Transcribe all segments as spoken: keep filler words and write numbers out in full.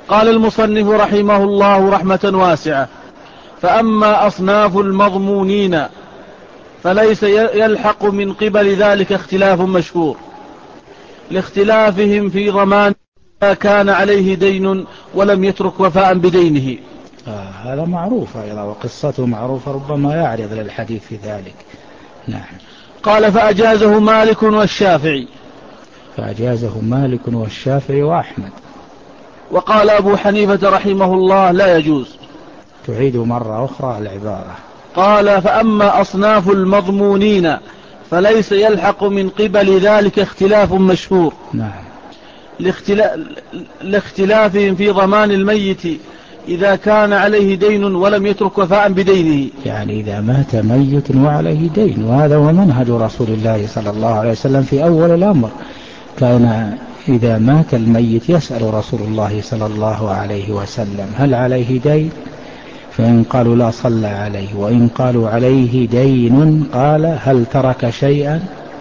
قال المصنف رحمه الله رحمة واسعة: فأما أصناف المضمونين فليس يلحق من قبل ذلك اختلاف مشهور، لاختلافهم في ضمان ما كان عليه دين ولم يترك وفاء بدينه. آه هذا معروف أيضا، وقصته معروفة، ربما يعرض للحديث في ذلك. نعم. قال: فأجازه مالك والشافعي. فأجازه مالك والشافعي وأحمد. وقال أبو حنيفة رحمه الله: لا يجوز. تعيد مرة أخرى العبارة. قال: فأما أصناف المضمونين فليس يلحق من قبل ذلك اختلاف مشهور. نعم. لاختلافهم في ضمان الميت إذا كان عليه دين ولم يترك وفاء بدينه، يعني إذا مات ميت وعليه دين، وهذا هو منهج رسول الله صلى الله عليه وسلم في أول الأمر. كان إذا مات الميت يسأل رسول الله صلى الله عليه وسلم: هل عليه دين؟ فإن قالوا لا صلى عليه، وإن قالوا عليه دين قال: هل ترك شيئا؟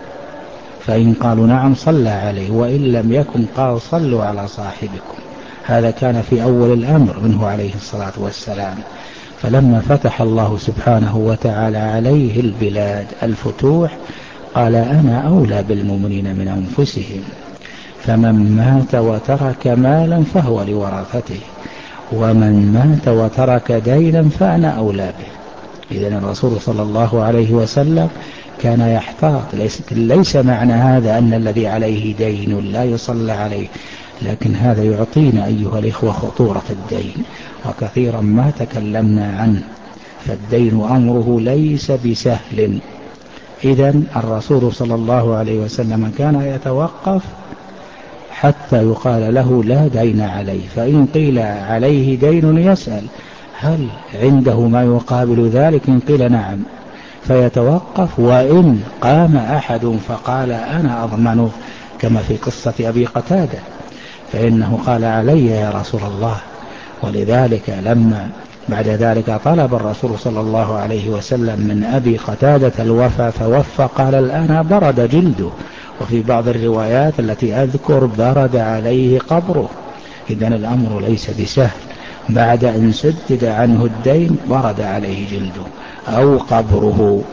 فإن قالوا نعم صلى عليه، وإن لم يكن قال: صلوا على صاحبكم. هذا كان في أول الأمر منه عليه الصلاة والسلام. فلما فتح الله سبحانه وتعالى عليه البلاد الفتوح قال: أنا أولى بالمؤمنين من أنفسهم، فمن مات وترك مالا فهو لورثته، ومن مات وترك دينا فأنا أولى به. إذن الرسول صلى الله عليه وسلم كان يحتاط. ليس, ليس معنى هذا أن الذي عليه دين لا يصلى عليه، لكن هذا يعطينا أيها الإخوة خطورة الدين، وكثيرا ما تكلمنا عنه. فالدين أمره ليس بسهل. إذن الرسول صلى الله عليه وسلم كان يتوقف حتى يقال له لا دين عليه، فإن قيل عليه دين يسأل: هل عنده ما يقابل ذلك؟ إن قيل نعم فيتوقف. وإن قام أحد فقال: أنا أضمنه، كما في قصة أبي قتادة، فإنه قال: علي يا رسول الله. ولذلك لما بعد ذلك طلب الرسول صلى الله عليه وسلم من أبي قتادة الوفاء فوفى، قال: الآن برد جلده. وفي بعض الروايات التي أذكر: برد عليه قبره. إذن الأمر ليس بسهل. بعد أن سدد عنه الدين برد عليه جلده أو قبره.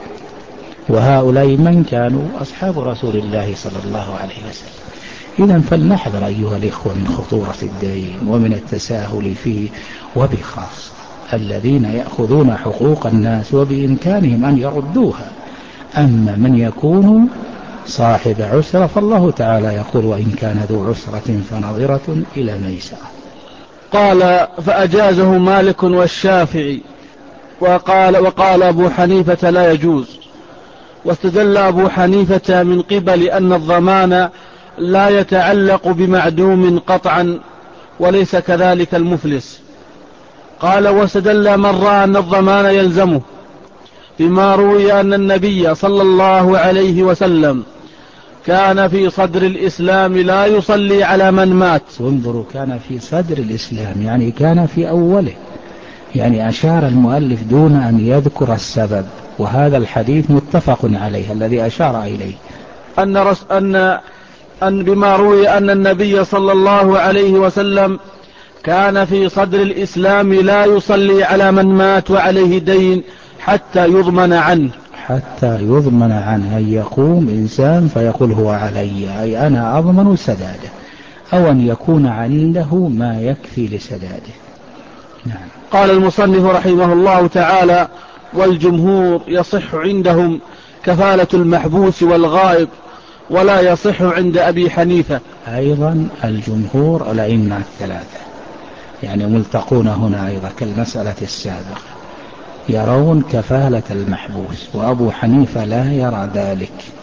وهؤلاء من كانوا؟ أصحاب رسول الله صلى الله عليه وسلم. إذن فلنحذر أيها الإخوة من خطورة الدين ومن التساهل فيه، وبخاصة الذين يأخذون حقوق الناس وبإمكانهم أن يردوها. أما من يكون صاحب عسرة فالله تعالى يقول: وإن كان ذو عسرة فنظرة إلى ميسرة. قال: فأجازه مالك والشافعي. وقال, وقال أبو حنيفة: لا يجوز. واستدل أبو حنيفة من قبل أن الضمان لا يتعلق بمعدوم قطعا، وليس كذلك المفلس. قال: واستدل من رأى أن الضمان يلزمه بما روي أن النبي صلى الله عليه وسلم كان في صدر الإسلام لا يصلي على من مات. وانظروا، كان في صدر الإسلام يعني كان في أوله، يعني أشار المؤلف دون أن يذكر السبب. وهذا الحديث متفق عليه الذي أشار إليه، أن, رس أن, أن بما روي أن النبي صلى الله عليه وسلم كان في صدر الإسلام لا يصلي على من مات وعليه دين حتى يضمن عنه. حتى يضمن عنه، أن يقوم إنسان فيقول: هو علي، أي أنا أضمن سداده، أو أن يكون عنده ما يكفي لسداده. نعم. قال المصنف رحمه الله تعالى: والجمهور يصح عندهم كفالة المحبوس والغائب، ولا يصح عند أبي حنيفة. أيضا الجمهور الأئمة الثلاثة يعني ملتقون هنا أيضا كالمسألة السابقة، يرون كفالة المحبوس، وأبو حنيفة لا يرى ذلك.